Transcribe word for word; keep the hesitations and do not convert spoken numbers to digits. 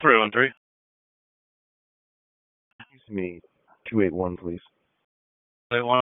three one three. Excuse me, two eight one, please. Wait, one.